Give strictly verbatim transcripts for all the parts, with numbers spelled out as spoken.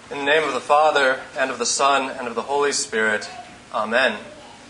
In the name of the Father, and of the Son, and of the Holy Spirit. Amen.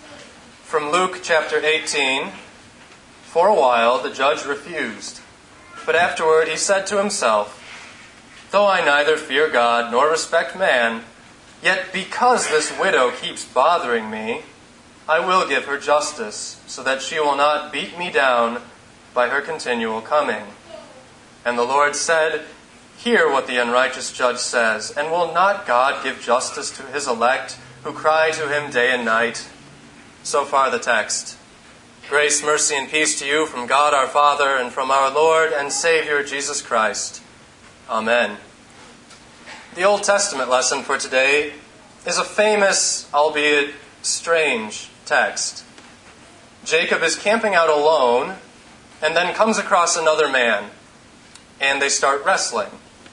From Luke chapter eighteen, For a while the judge refused, but afterward he said to himself, Though I neither fear God nor respect man, yet because this widow keeps bothering me, I will give her justice, so that she will not beat me down by her continual coming. And the Lord said, Hear what the unrighteous judge says, and will not God give justice to his elect, who cry to him day and night? So far the text. Grace, mercy, and peace to you from God our Father and from our Lord and Savior Jesus Christ. Amen. The Old Testament lesson for today is a famous, albeit strange, text. Jacob is camping out alone and then comes across another man, and they start wrestling.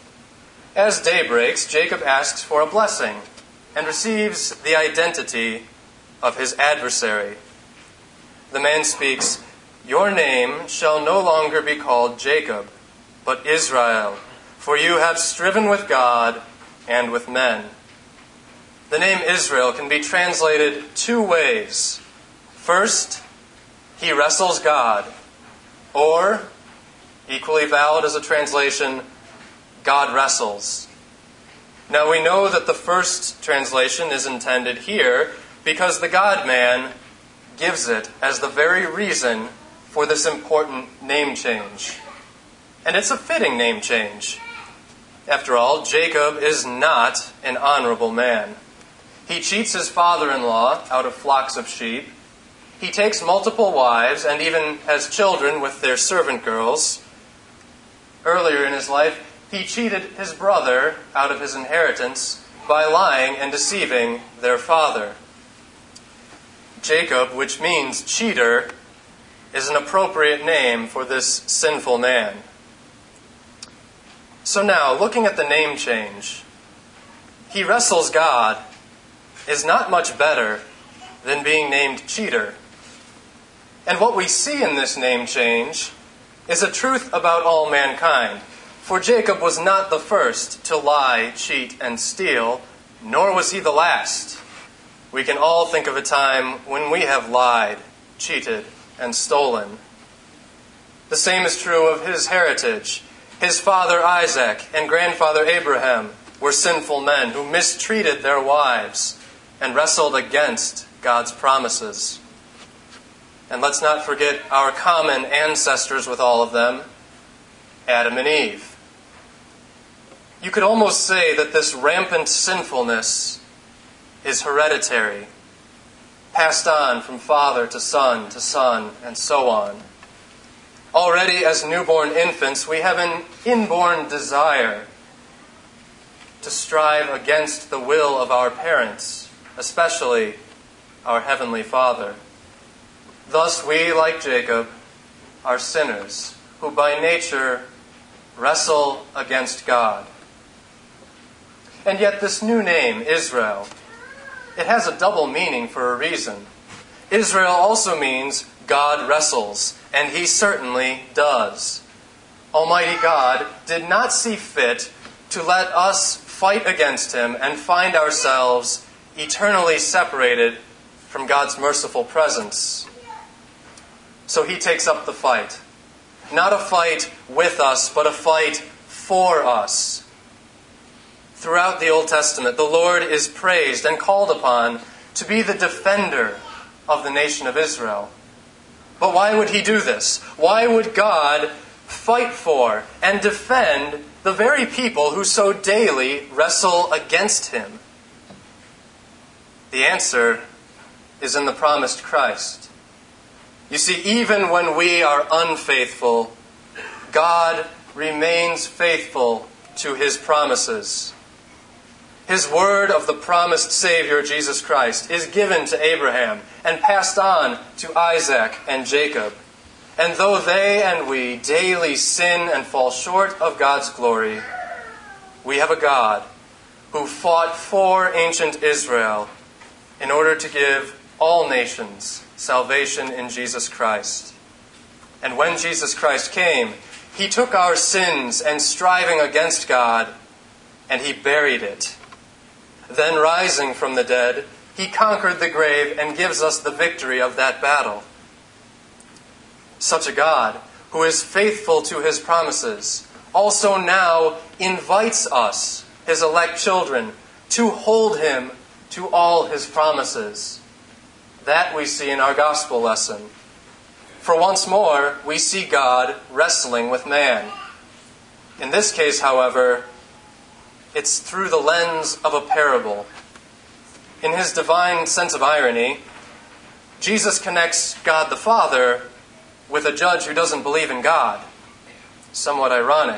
As day breaks, Jacob asks for a blessing and receives the identity of his adversary. The man speaks, Your name shall no longer be called Jacob, but Israel, for you have striven with God and with men. The name Israel can be translated two ways. First, he wrestles God, or, equally valid as a translation, God wrestles. Now we know that the first translation is intended here because the God-man gives it as the very reason for this important name change. And it's a fitting name change. After all, Jacob is not an honorable man. He cheats his father-in-law out of flocks of sheep. He takes multiple wives and even has children with their servant girls. Earlier in his life, he cheated his brother out of his inheritance by lying and deceiving their father. Jacob, which means cheater, is an appropriate name for this sinful man. So now, looking at the name change, he wrestles God is not much better than being named cheater. And what we see in this name change is a truth about all mankind. For Jacob was not the first to lie, cheat, and steal, nor was he the last. We can all think of a time when we have lied, cheated, and stolen. The same is true of his heritage. His father Isaac and grandfather Abraham were sinful men who mistreated their wives and wrestled against God's promises. And let's not forget our common ancestors with all of them, Adam and Eve. You could almost say that this rampant sinfulness is hereditary, passed on from father to son to son, and so on. Already as newborn infants, we have an inborn desire to strive against the will of our parents, especially our Heavenly Father. Thus we, like Jacob, are sinners who by nature wrestle against God. And yet this new name, Israel, it has a double meaning for a reason. Israel also means God wrestles, and he certainly does. Almighty God did not see fit to let us fight against him and find ourselves eternally separated from God's merciful presence. So he takes up the fight. Not a fight with us, but a fight for us. Throughout the Old Testament, the Lord is praised and called upon to be the defender of the nation of Israel. But why would he do this? Why would God fight for and defend the very people who so daily wrestle against him? The answer is in the promised Christ. You see, even when we are unfaithful, God remains faithful to his promises. His word of the promised Savior, Jesus Christ, is given to Abraham and passed on to Isaac and Jacob. And though they and we daily sin and fall short of God's glory, we have a God who fought for ancient Israel in order to give all nations salvation in Jesus Christ. And when Jesus Christ came, he took our sins and striving against God, and he buried it Then rising from the dead, he conquered the grave and gives us the victory of that battle. Such a God, who is faithful to his promises, also now invites us, his elect children, to hold him to all his promises. That we see in our gospel lesson. For once more, we see God wrestling with man. In this case, however, it's through the lens of a parable. In his divine sense of irony, Jesus connects God the Father with a judge who doesn't believe in God. Somewhat ironic.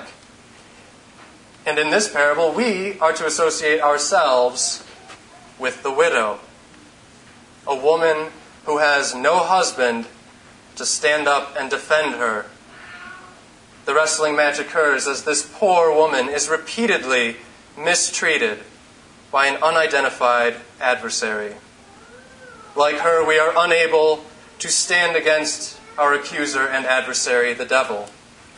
And in this parable, we are to associate ourselves with the widow, a woman who has no husband to stand up and defend her. The wrestling match occurs as this poor woman is repeatedly mistreated by an unidentified adversary. Like her, we are unable to stand against our accuser and adversary, the devil.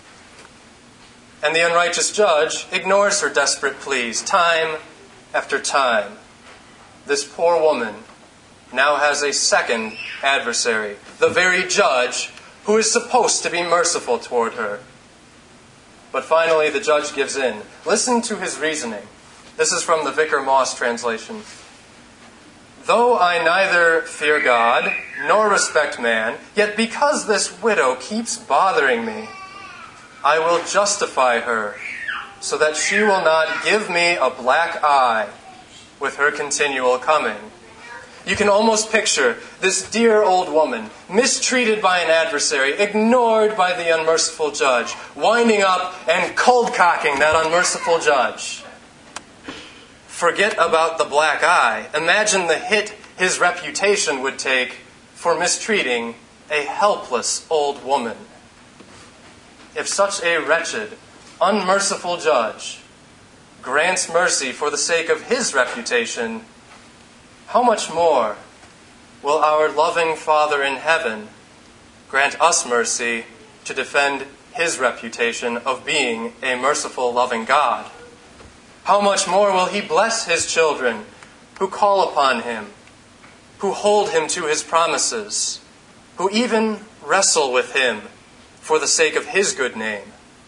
And the unrighteous judge ignores her desperate pleas time after time. This poor woman now has a second adversary, the very judge who is supposed to be merciful toward her. But finally, the judge gives in. Listen to his reasoning. This is from the Vicar Moss translation. Though I neither fear God nor respect man, yet because this widow keeps bothering me, I will justify her so that she will not give me a black eye with her continual coming. You can almost picture this dear old woman, mistreated by an adversary, ignored by the unmerciful judge, winding up and cold-cocking that unmerciful judge. Forget about the black eye. Imagine the hit his reputation would take for mistreating a helpless old woman. If such a wretched, unmerciful judge grants mercy for the sake of his reputation, how much more will our loving Father in heaven grant us mercy to defend his reputation of being a merciful, loving God? How much more will he bless his children who call upon him, who hold him to his promises, who even wrestle with him for the sake of his good name?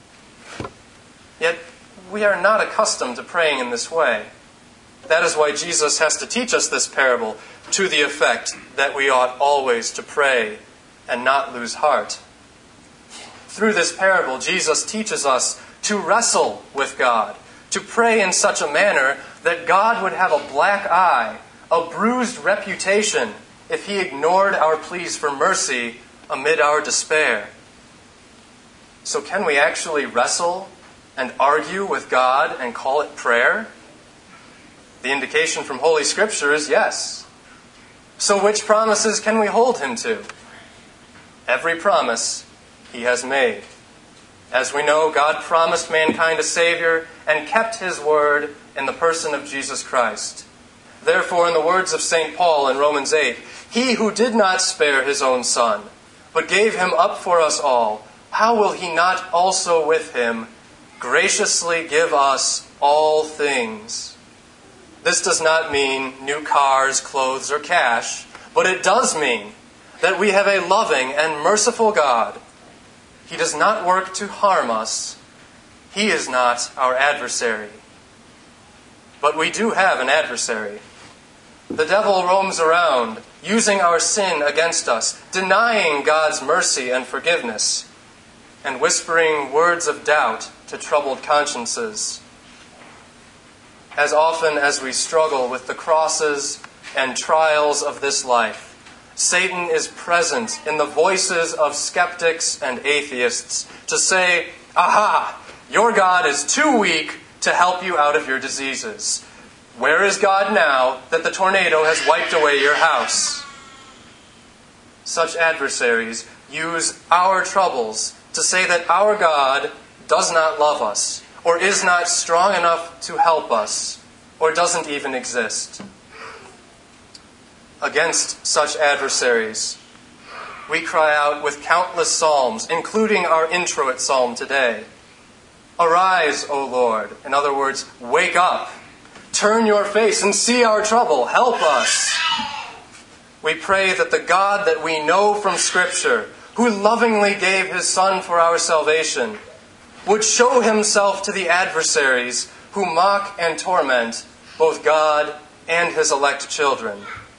Yet we are not accustomed to praying in this way. That is why Jesus has to teach us this parable to the effect that we ought always to pray and not lose heart. Through this parable, Jesus teaches us to wrestle with God, to pray in such a manner that God would have a black eye, a bruised reputation, if he ignored our pleas for mercy amid our despair. So can we actually wrestle and argue with God and call it prayer? The indication from Holy Scripture is yes. So which promises can we hold him to? Every promise he has made. As we know, God promised mankind a Savior and kept his word in the person of Jesus Christ. Therefore, in the words of Saint Paul in Romans eight, he who did not spare his own Son, but gave him up for us all, how will he not also with him graciously give us all things? This does not mean new cars, clothes, or cash, but it does mean that we have a loving and merciful God. He does not work to harm us. He is not our adversary. But we do have an adversary. The devil roams around, using our sin against us, denying God's mercy and forgiveness, and whispering words of doubt to troubled consciences. As often as we struggle with the crosses and trials of this life, Satan is present in the voices of skeptics and atheists to say, "Aha, your God is too weak to help you out of your diseases. Where is God now that the tornado has wiped away your house?" Such adversaries use our troubles to say that our God does not love us, or is not strong enough to help us, or doesn't even exist. Against such adversaries, we cry out with countless psalms, including our introit psalm today. Arise, O Lord. In other words, wake up. Turn your face and see our trouble. Help us. We pray that the God that we know from Scripture, who lovingly gave his Son for our salvation, would show himself to the adversaries who mock and torment both God and his elect children.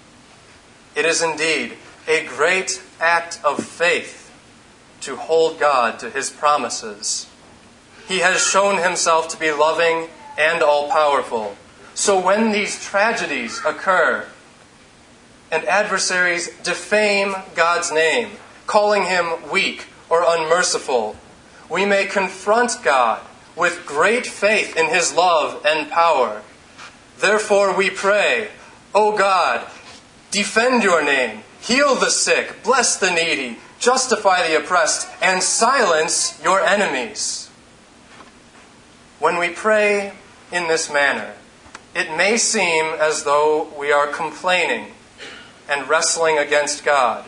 It is indeed a great act of faith to hold God to his promises. He has shown himself to be loving and all-powerful. So when these tragedies occur and adversaries defame God's name, calling him weak or unmerciful, we may confront God with great faith in his love and power. Therefore we pray, O God, defend your name, heal the sick, bless the needy, justify the oppressed, and silence your enemies. When we pray in this manner, it may seem as though we are complaining and wrestling against God.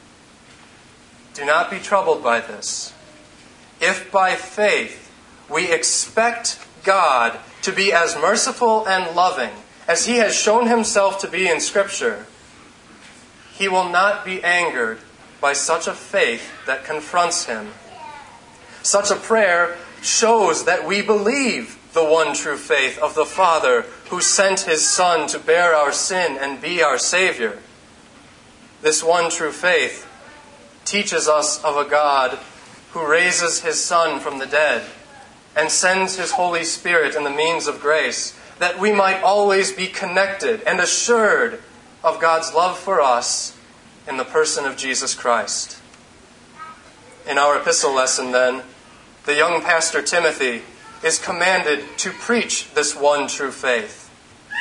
Do not be troubled by this. If by faith we expect God to be as merciful and loving as he has shown himself to be in Scripture, he will not be angered by such a faith that confronts him. Such a prayer shows that we believe the one true faith of the Father who sent his Son to bear our sin and be our Savior. This one true faith teaches us of a God who raises his Son from the dead and sends his Holy Spirit in the means of grace, that we might always be connected and assured of God's love for us in the person of Jesus Christ. In our epistle lesson, then, the young pastor Timothy is commanded to preach this one true faith.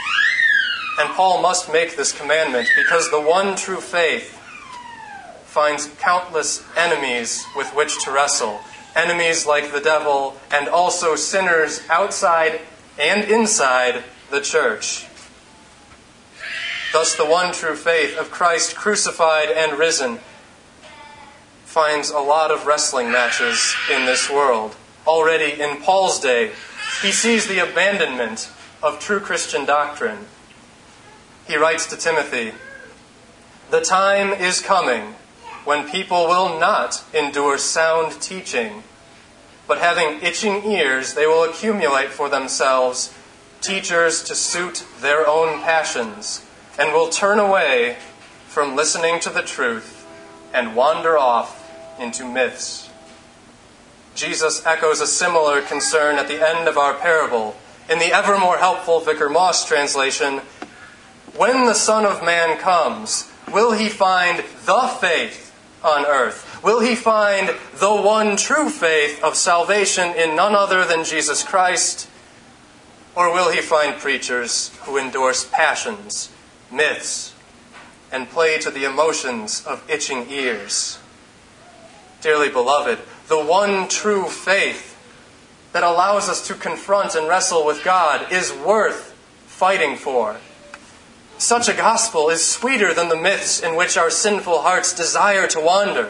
And Paul must make this commandment because the one true faith finds countless enemies with which to wrestle. Enemies like the devil and also sinners outside and inside the church. Thus the one true faith of Christ crucified and risen finds a lot of wrestling matches in this world. Already in Paul's day, he sees the abandonment of true Christian doctrine. He writes to Timothy, "The time is coming when people will not endure sound teaching, but having itching ears, they will accumulate for themselves teachers to suit their own passions, and will turn away from listening to the truth and wander off into myths." Jesus echoes a similar concern at the end of our parable. In the ever more helpful Vicar Moss translation, "When the Son of Man comes, will he find the faith on earth? Will he find the one true faith of salvation in none other than Jesus Christ? Or will he find preachers who endorse passions, myths, and play to the emotions of itching ears?" Dearly beloved, the one true faith that allows us to confront and wrestle with God is worth fighting for. Such a gospel is sweeter than the myths in which our sinful hearts desire to wander.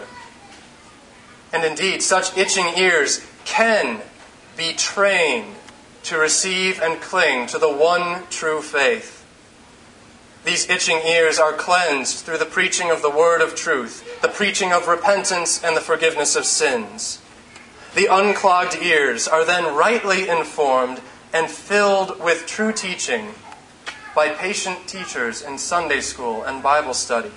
And indeed, such itching ears can be trained to receive and cling to the one true faith. These itching ears are cleansed through the preaching of the word of truth, the preaching of repentance and the forgiveness of sins. The unclogged ears are then rightly informed and filled with true teaching by patient teachers in Sunday school and Bible study.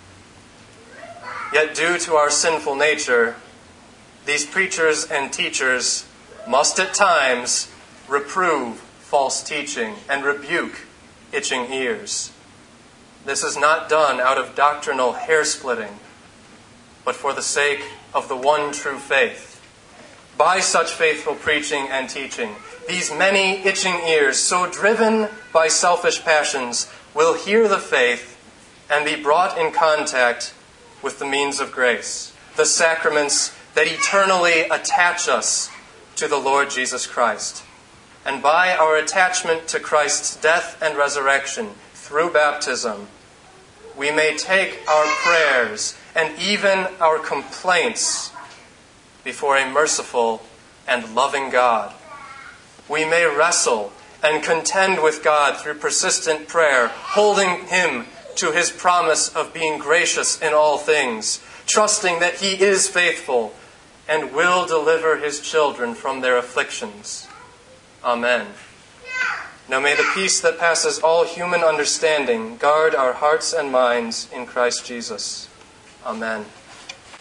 Yet due to our sinful nature, these preachers and teachers must at times reprove false teaching and rebuke itching ears. This is not done out of doctrinal hair-splitting, but for the sake of the one true faith. By such faithful preaching and teaching, these many itching ears, so driven by selfish passions, will hear the faith and be brought in contact with the means of grace, the sacraments that eternally attach us to the Lord Jesus Christ. And by our attachment to Christ's death and resurrection through baptism, we may take our prayers and even our complaints before a merciful and loving God. We may wrestle and contend with God through persistent prayer, holding Him to His promise of being gracious in all things, trusting that He is faithful and will deliver His children from their afflictions. Amen. Now may the peace that passes all human understanding guard our hearts and minds in Christ Jesus. Amen.